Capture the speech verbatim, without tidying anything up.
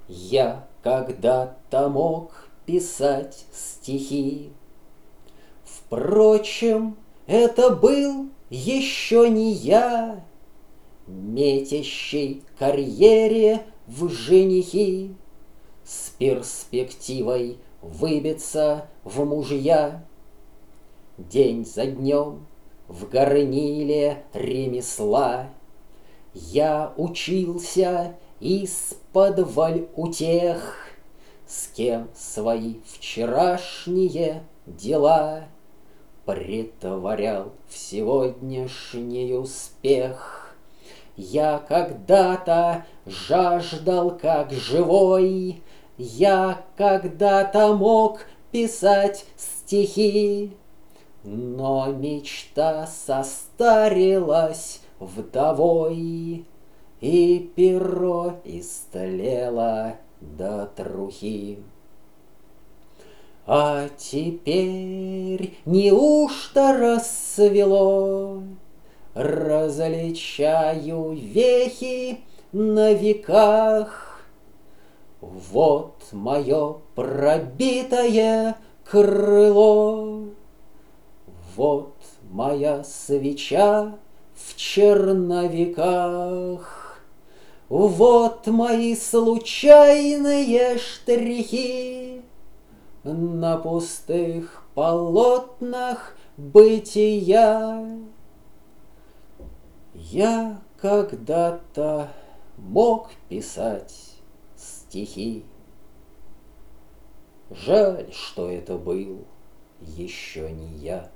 Я когда-то мог писать стихи. Впрочем, это был еще не я, метящий карьере в женихи, с перспективой выбиться в мужья. День за днем в горниле ремесла я учился исподволь у тех, с кем свои вчерашние дела претворял в сегодняшний успех. Я когда-то жаждал как живой, я когда-то мог писать стихи, но мечта состарилась вдовой, и перо истлело до трухи. А теперь неужто рассвело? Различаю вехи на веках. Вот мое пробитое крыло, вот моя свеча в черновиках, вот мои случайные штрихи на пустых полотнах бытия. Я когда-то мог писать стихи. Жаль, что это был еще не я.